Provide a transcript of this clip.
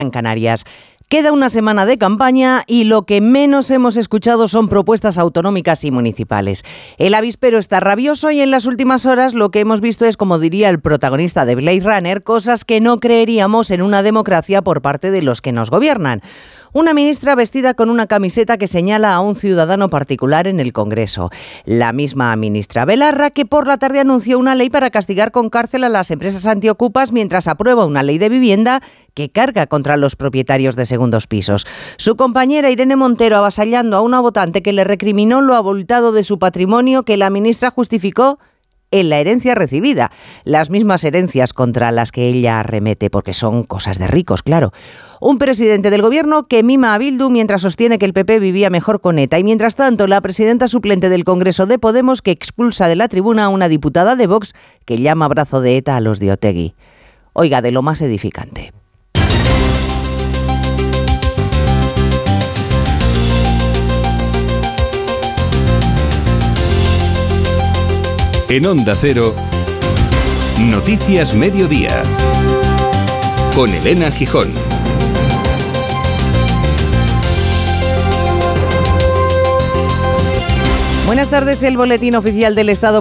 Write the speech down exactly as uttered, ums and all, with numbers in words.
en Canarias. Queda una semana de campaña y lo que menos hemos escuchado son propuestas autonómicas y municipales. El avispero está rabioso y en las últimas horas lo que hemos visto es, como diría el protagonista de Blade Runner, cosas que no creeríamos en una democracia por parte de los que nos gobiernan. Una ministra vestida con una camiseta que señala a un ciudadano particular en el Congreso. La misma ministra Belarra que por la tarde anunció una ley para castigar con cárcel a las empresas antiocupas mientras aprueba una ley de vivienda que carga contra los propietarios de segundos pisos. Su compañera Irene Montero avasallando a una votante que le recriminó lo abultado de su patrimonio que la ministra justificó en la herencia recibida. Las mismas herencias contra las que ella arremete, porque son cosas de ricos, claro. Un presidente del gobierno que mima a Bildu mientras sostiene que el P P vivía mejor con ETA. Y mientras tanto, la presidenta suplente del Congreso de Podemos que expulsa de la tribuna a una diputada de Vox que llama brazo de ETA a los de Otegi. Oiga, de lo más edificante. En Onda Cero, Noticias Mediodía, con Elena Gijón. Buenas tardes, el boletín oficial del Estado